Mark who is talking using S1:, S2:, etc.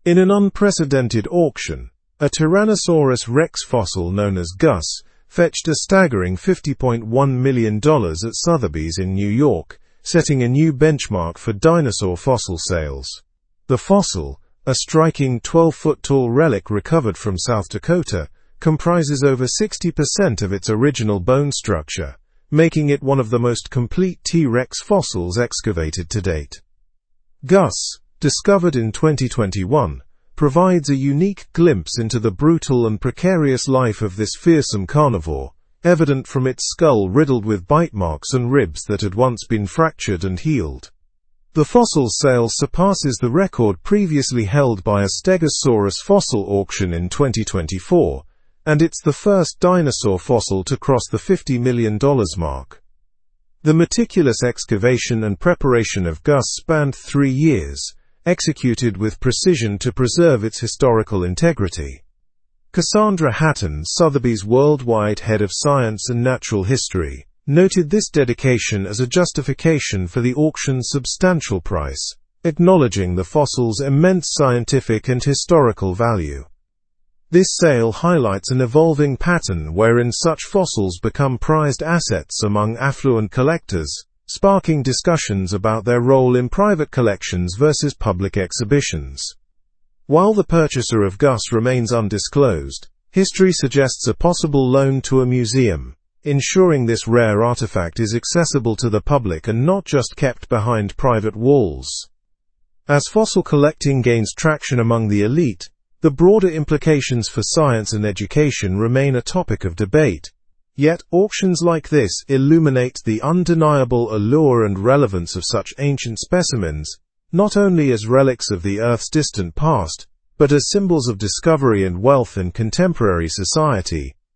S1: In an unprecedented auction, a Tyrannosaurus rex fossil known as Gus fetched a staggering $50.1 million at Sotheby's in New York, setting a new benchmark for dinosaur fossil sales. The fossil, a striking 12-foot-tall relic recovered from South Dakota, comprises over 60% of its original bone structure, making it one of the most complete T-Rex fossils excavated to date. Gus, discovered in 2021, provides a unique glimpse into the brutal and precarious life of this fearsome carnivore, evident from its skull riddled with bite marks and ribs that had once been fractured and healed. The fossil's sale surpasses the record previously held by a Stegosaurus fossil auction in 2024, and it's the first dinosaur fossil to cross the $50 million mark. The meticulous excavation and preparation of Gus spanned 3 years, executed with precision to preserve its historical integrity. Cassandra Hatton, Sotheby's worldwide head of science and natural history, noted this dedication as a justification for the auction's substantial price, acknowledging the fossil's immense scientific and historical value. This sale highlights an evolving pattern wherein such fossils become prized assets among affluent collectors, sparking discussions about their role in private collections versus public exhibitions. While the purchaser of Gus remains undisclosed, history suggests a possible loan to a museum, ensuring this rare artifact is accessible to the public and not just kept behind private walls. As fossil collecting gains traction among the elite, the broader implications for science and education remain a topic of debate. Yet, auctions like this illuminate the undeniable allure and relevance of such ancient specimens, not only as relics of the Earth's distant past, but as symbols of discovery and wealth in contemporary society,